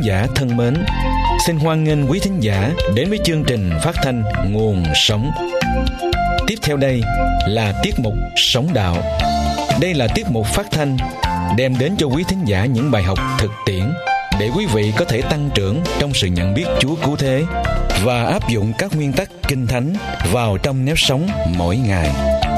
giả thân mến, xin hoan nghênh quý thính giả đến với chương trình phát thanh Nguồn Sống. Tiếp theo đây là tiết mục Sống Đạo. Đây là tiết mục phát thanh đem đến cho quý thính giả những bài học thực tiễn để quý vị có thể tăng trưởng trong sự nhận biết Chúa cứu thế và áp dụng các nguyên tắc Kinh Thánh vào trong nếp sống mỗi ngày.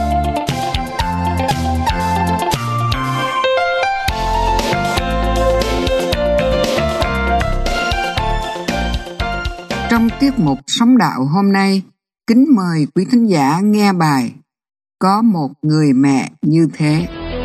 Trong tiết mục Sống Đạo hôm nay, kính mời quý thính giả nghe bài Có một người mẹ như thế.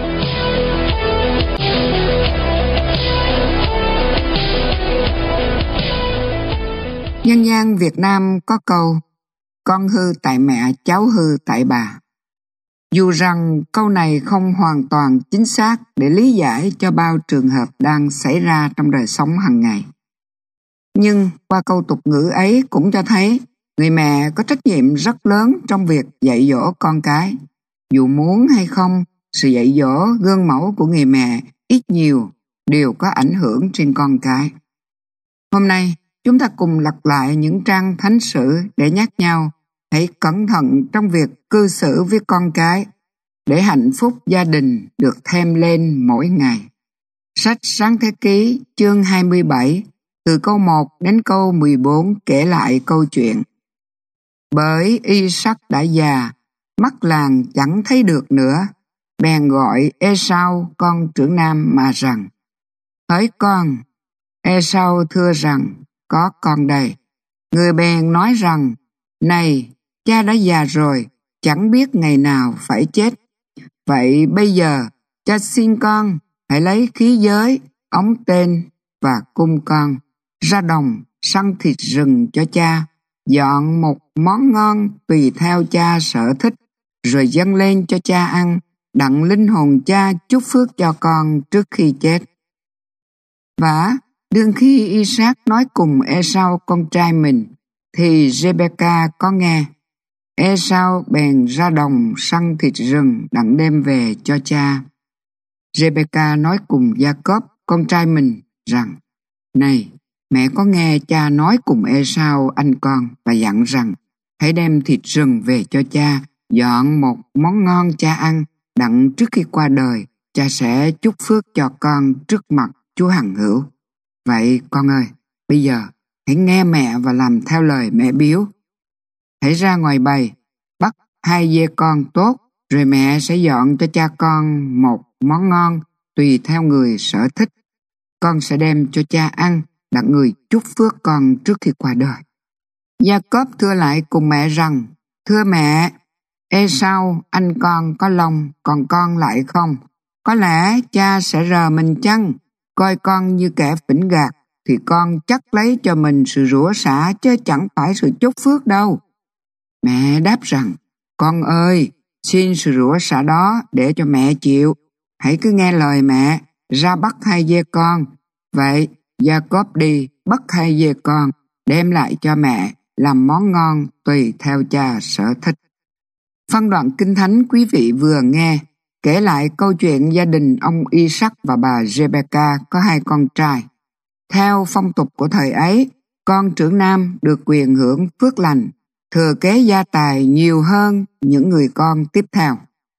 Dân gian Việt Nam có câu con hư tại mẹ, cháu hư tại bà. Dù rằng câu này không hoàn toàn chính xác để lý giải cho bao trường hợp đang xảy ra trong đời sống hàng ngày. Nhưng qua câu tục ngữ ấy cũng cho thấy người mẹ có trách nhiệm rất lớn trong việc dạy dỗ con cái. Dù muốn hay không, sự dạy dỗ gương mẫu của người mẹ ít nhiều đều có ảnh hưởng trên con cái. Hôm nay, chúng ta cùng lật lại những trang thánh sử để nhắc nhau hãy cẩn thận trong việc cư xử với con cái để hạnh phúc gia đình được thêm lên mỗi ngày. Sách Sáng Thế Ký chương 27 từ câu 1 đến câu 14 kể lại câu chuyện. Bởi Isaac đã già, mắt làng chẳng thấy được nữa, bèn gọi Ê-sau con trưởng nam mà rằng: Hỡi con. Ê-sau thưa rằng: Có con đây. Người bèn nói rằng: Này, cha đã già rồi, chẳng biết ngày nào phải chết. Vậy bây giờ, cha xin con hãy lấy khí giới, ống tên và cung con ra đồng săn thịt rừng cho cha, dọn một món ngon tùy theo cha sở thích, rồi dâng lên cho cha ăn, đặng linh hồn cha chúc phước cho con trước khi chết. Và đương khi Isaac nói cùng Ê-sau con trai mình, thì Rê-bê-ca có nghe. Ê-sau bèn ra đồng săn thịt rừng đặng đem về cho cha. Rê-bê-ca nói cùng Gia-cốp con trai mình rằng: Này, mẹ có nghe cha nói cùng Ê-sau anh con và dặn rằng: Hãy đem thịt rừng về cho cha, dọn một món ngon cha ăn, đặng trước khi qua đời, cha sẽ chúc phước cho con trước mặt Chúa Hằng Hữu. Vậy con ơi, bây giờ hãy nghe mẹ và làm theo lời mẹ biếu. Hãy ra ngoài bầy, bắt 2 dê con tốt, rồi mẹ sẽ dọn cho cha con một món ngon tùy theo người sở thích. Con sẽ đem cho cha ăn, đặng người chúc phước con trước khi qua đời. Gia-cốp thưa lại cùng mẹ rằng: Thưa mẹ, Ê-sau anh con có lòng, còn con lại không? Có lẽ cha sẽ rờ mình chăng? Coi con như kẻ phỉnh gạt, thì con chắc lấy cho mình sự rủa xả chứ chẳng phải sự chúc phước đâu. Mẹ đáp rằng: Con ơi, xin sự rủa xả đó để cho mẹ chịu. Hãy cứ nghe lời mẹ, ra bắt 2 dê con. Vậy Gia-cốp đi bắt 2 dê con, đem lại cho mẹ làm món ngon tùy theo cha sở thích. Phân đoạn Kinh Thánh quý vị vừa nghe kể lại câu chuyện gia đình ông Isaac và bà Rê-bê-ca có 2 con trai. Theo phong tục của thời ấy, con trưởng nam được quyền hưởng phước lành, thừa kế gia tài nhiều hơn những người con tiếp theo.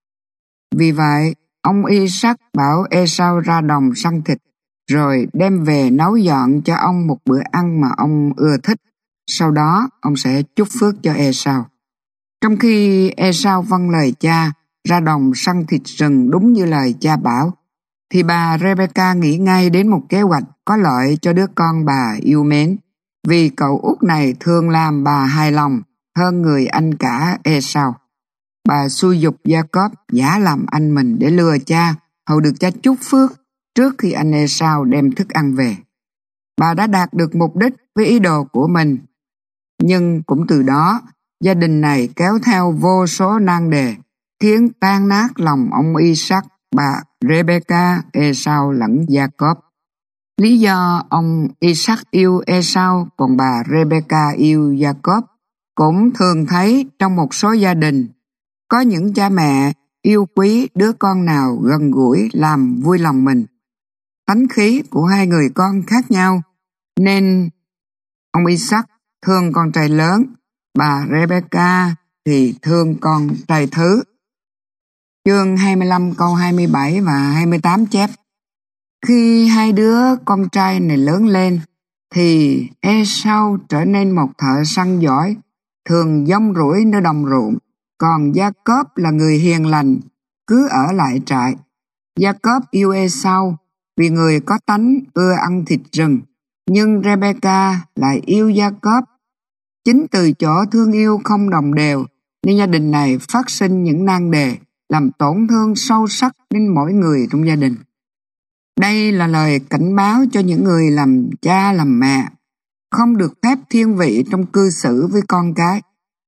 Vì vậy, ông Isaac bảo Ê-sau ra đồng săn thịt, rồi đem về nấu dọn cho ông một bữa ăn mà ông ưa thích. Sau đó, ông sẽ chúc phước cho Ê-sau. Trong khi Ê-sau vâng lời cha, ra đồng săn thịt rừng đúng như lời cha bảo, thì bà Rê-bê-ca nghĩ ngay đến một kế hoạch có lợi cho đứa con bà yêu mến, vì cậu út này thường làm bà hài lòng hơn người anh cả Ê-sau. Bà xúi giục Gia-cốp giả làm anh mình để lừa cha, hầu được cha chúc phước trước khi anh Ê-sau đem thức ăn về. Bà đã đạt được mục đích với ý đồ của mình, nhưng cũng từ đó, gia đình này kéo theo vô số nan đề, khiến tan nát lòng ông Isaac, bà Rê-bê-ca, Ê-sau lẫn Gia-cốp. Lý do ông Isaac yêu Ê-sau còn bà Rê-bê-ca yêu Gia-cốp cũng thường thấy trong một số gia đình. Có những cha mẹ yêu quý đứa con nào gần gũi làm vui lòng mình. Tánh khí của 2 người con khác nhau, Nên ông Isaac thương con trai lớn, bà Rebecca thì thương con trai thứ. Chương 25 câu 27 và 28 chép: Khi hai đứa con trai này lớn lên, thì Esau trở nên một thợ săn giỏi, thường giông rủi nơi đồng ruộng, còn Gia-cốp là người hiền lành, cứ ở lại trại. Gia-cốp yêu Esau vì người có tánh ưa ăn thịt rừng, nhưng Rebecca lại yêu Gia-cốp. Chính từ chỗ thương yêu không đồng đều nên gia đình này phát sinh những nan đề làm tổn thương sâu sắc đến mỗi người trong gia đình. Đây là lời cảnh báo cho những người làm cha làm mẹ, không được phép thiên vị trong cư xử với con cái.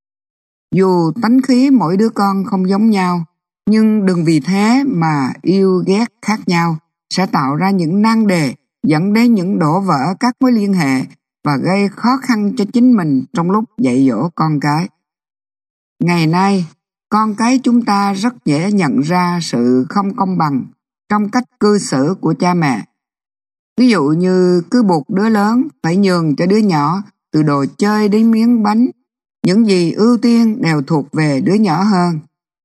Dù tánh khí mỗi đứa con không giống nhau, nhưng đừng vì thế mà yêu ghét khác nhau, sẽ tạo ra những nan đề dẫn đến những đổ vỡ các mối liên hệ và gây khó khăn cho chính mình trong lúc dạy dỗ con cái. Ngày nay, con cái chúng ta rất dễ nhận ra sự không công bằng trong cách cư xử của cha mẹ. Ví dụ như cứ buộc đứa lớn phải nhường cho đứa nhỏ từ đồ chơi đến miếng bánh, những gì ưu tiên đều thuộc về đứa nhỏ hơn.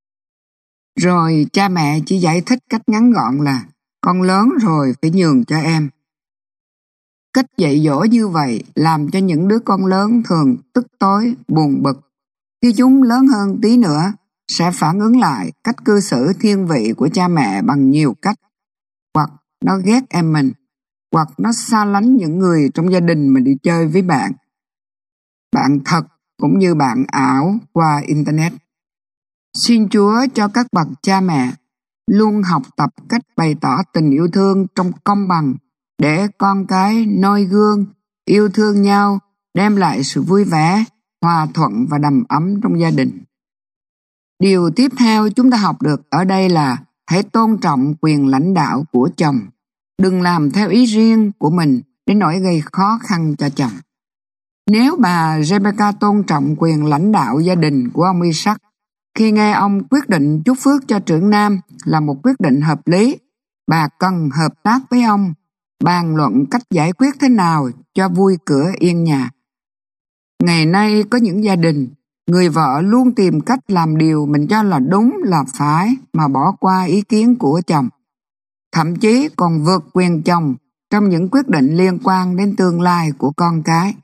Rồi cha mẹ chỉ giải thích cách ngắn gọn là con lớn rồi phải nhường cho em. Cách dạy dỗ như vậy làm cho những đứa con lớn thường tức tối, buồn bực. Khi chúng lớn hơn tí nữa, sẽ phản ứng lại cách cư xử thiên vị của cha mẹ bằng nhiều cách. Hoặc nó ghét em mình, hoặc nó xa lánh những người trong gia đình mà đi chơi với bạn. Bạn thật cũng như bạn ảo qua Internet. Xin Chúa cho các bậc cha mẹ luôn học tập cách bày tỏ tình yêu thương trong công bằng để con cái noi gương, yêu thương nhau, đem lại sự vui vẻ, hòa thuận và đầm ấm trong gia đình. Điều tiếp theo chúng ta học được ở đây là hãy tôn trọng quyền lãnh đạo của chồng. Đừng làm theo ý riêng của mình đến nỗi gây khó khăn cho chồng. Nếu bà Rebecca tôn trọng quyền lãnh đạo gia đình của ông Isaac, khi nghe ông quyết định chúc phước cho trưởng nam là một quyết định hợp lý, bà cần hợp tác với ông, bàn luận cách giải quyết thế nào cho vui cửa yên nhà. Ngày nay có những gia đình, người vợ luôn tìm cách làm điều mình cho là đúng là phải mà bỏ qua ý kiến của chồng. Thậm chí còn vượt quyền chồng trong những quyết định liên quan đến tương lai của con cái.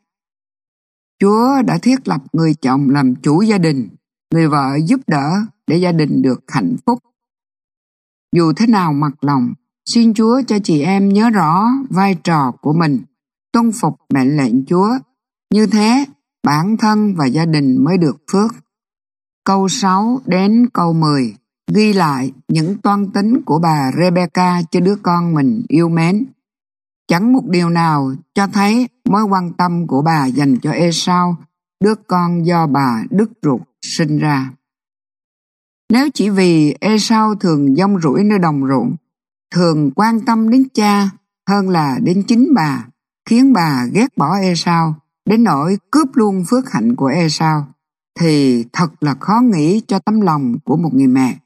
Chúa đã thiết lập người chồng làm chủ gia đình, người vợ giúp đỡ để gia đình được hạnh phúc. Dù thế nào mặc lòng, xin Chúa cho chị em nhớ rõ vai trò của mình, tuân phục mệnh lệnh Chúa. Như thế, bản thân và gia đình mới được phước. Câu 6 đến câu 10 ghi lại những toan tính của bà Rebecca cho đứa con mình yêu mến. Chẳng một điều nào cho thấy mối quan tâm của bà dành cho Esau, đứa con do bà đứt ruột sinh ra. Nếu chỉ vì Esau thường giông rủi nơi đồng ruộng, thường quan tâm đến cha hơn là đến chính bà, khiến bà ghét bỏ Esau đến nỗi cướp luôn phước hạnh của Esau, thì thật là khó nghĩ cho tấm lòng của một người mẹ.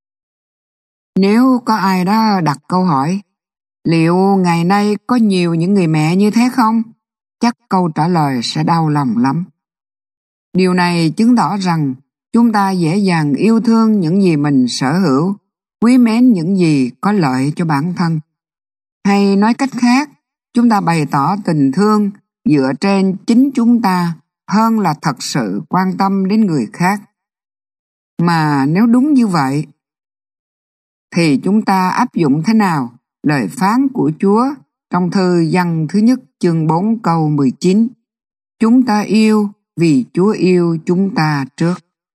Nếu có ai đó đặt câu hỏi, liệu ngày nay có nhiều những người mẹ như thế không? Chắc câu trả lời sẽ đau lòng lắm. Điều này chứng tỏ rằng chúng ta dễ dàng yêu thương những gì mình sở hữu, quý mến những gì có lợi cho bản thân. Hay nói cách khác, chúng ta bày tỏ tình thương dựa trên chính chúng ta hơn là thật sự quan tâm đến người khác. Mà nếu đúng như vậy, thì chúng ta áp dụng thế nào lời phán của Chúa trong thư Giăng thứ nhất chương 4 câu 19? Chúng ta yêu vì Chúa yêu chúng ta trước.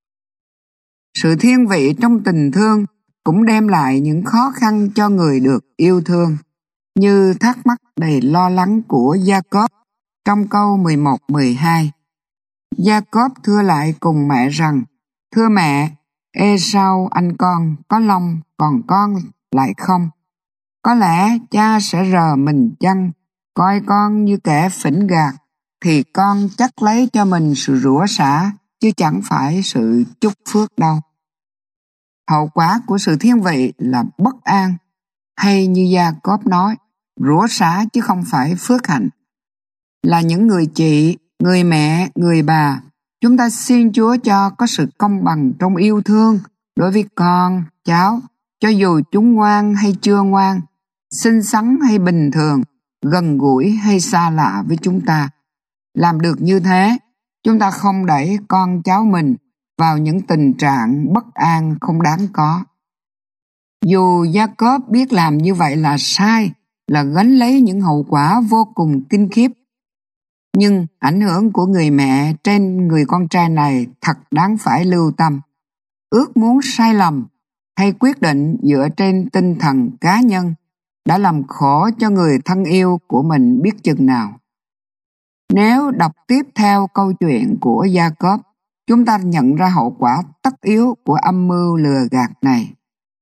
Sự thiên vị trong tình thương cũng đem lại những khó khăn cho người được yêu thương, như thắc mắc đầy lo lắng của Gia-cốp trong câu 11-12. Gia-cốp thưa lại cùng mẹ rằng, thưa mẹ, Esau anh con có lông, còn con lại không. Có lẽ cha sẽ rờ mình chăng, coi con như kẻ phỉnh gạt, thì con chắc lấy cho mình sự rủa xả, chứ chẳng phải sự chúc phước đâu. Hậu quả của sự thiên vị là bất an, hay như Gia-cốp nói, rủa xả chứ không phải phước hạnh. Là những người chị, người mẹ, người bà, chúng ta xin Chúa cho có sự công bằng trong yêu thương đối với con, cháu, cho dù chúng ngoan hay chưa ngoan, xinh xắn hay bình thường, gần gũi hay xa lạ với chúng ta. Làm được như thế, chúng ta không đẩy con cháu mình vào những tình trạng bất an không đáng có. Dù Gia-cốp biết làm như vậy là sai, là gánh lấy những hậu quả vô cùng kinh khiếp, nhưng ảnh hưởng của người mẹ trên người con trai này thật đáng phải lưu tâm. Ước muốn sai lầm hay quyết định dựa trên tinh thần cá nhân đã làm khổ cho người thân yêu của mình biết chừng nào. Nếu đọc tiếp theo câu chuyện của Gia-cốp, chúng ta nhận ra hậu quả tất yếu của âm mưu lừa gạt này.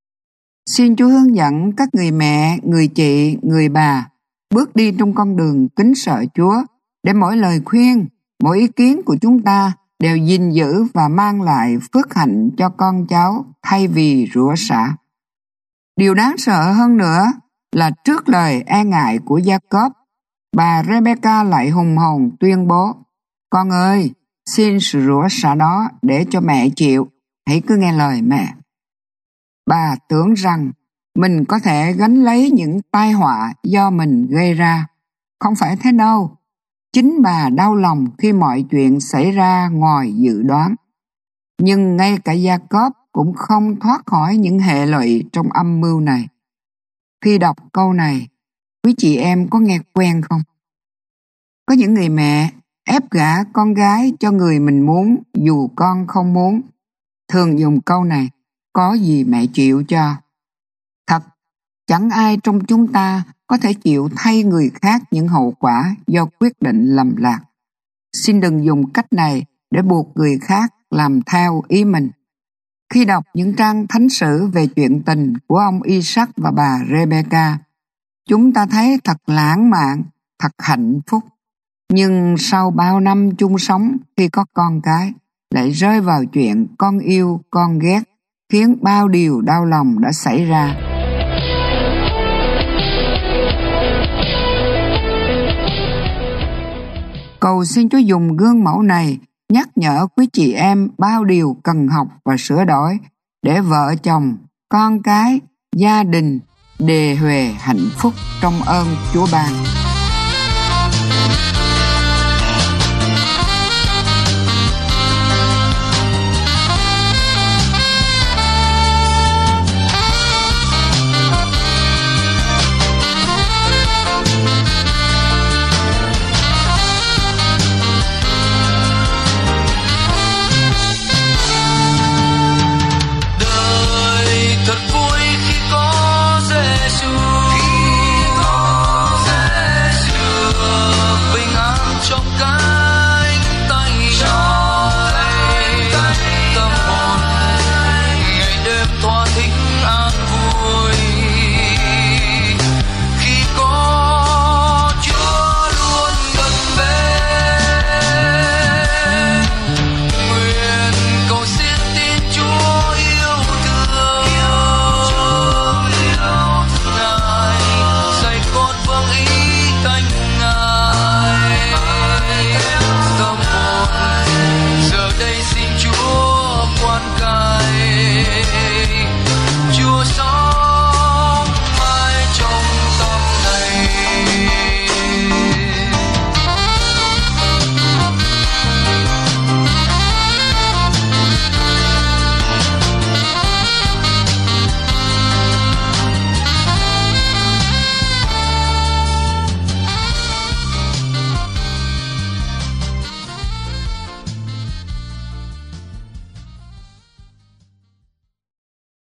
Xin Chúa hướng dẫn các người mẹ, người chị, người bà bước đi trong con đường kính sợ Chúa, để mỗi lời khuyên, mỗi ý kiến của chúng ta đều gìn giữ và mang lại phước hạnh cho con cháu thay vì rủa xả. Điều đáng sợ hơn nữa là trước lời e ngại của Gia-cốp, bà Rebecca lại hùng hồn tuyên bố: "Con ơi, xin sự rủa xả đó để cho mẹ chịu, hãy cứ nghe lời mẹ." Bà tưởng rằng mình có thể gánh lấy những tai họa do mình gây ra. Không phải thế đâu. Chính bà đau lòng khi mọi chuyện xảy ra ngoài dự đoán. Nhưng ngay cả Gia-cốp cũng không thoát khỏi những hệ lụy trong âm mưu này. Khi đọc câu này, quý chị em có nghe quen không? Có những người mẹ ép gả con gái cho người mình muốn dù con không muốn. Thường dùng câu này: "Có gì mẹ chịu cho." Thật, chẳng ai trong chúng ta có thể chịu thay người khác những hậu quả do quyết định lầm lạc. Xin đừng dùng cách này để buộc người khác làm theo ý mình. Khi đọc những trang thánh sử về chuyện tình của ông Isaac và bà Rebecca, chúng ta thấy thật lãng mạn, thật hạnh phúc. Nhưng sau bao năm chung sống, khi có con cái, lại rơi vào chuyện con yêu, con ghét, khiến bao điều đau lòng đã xảy ra. Cầu xin Chúa dùng gương mẫu này nhắc nhở quý chị em bao điều cần học và sửa đổi để vợ chồng, con cái, gia đình đề huề hạnh phúc trong ơn Chúa ban.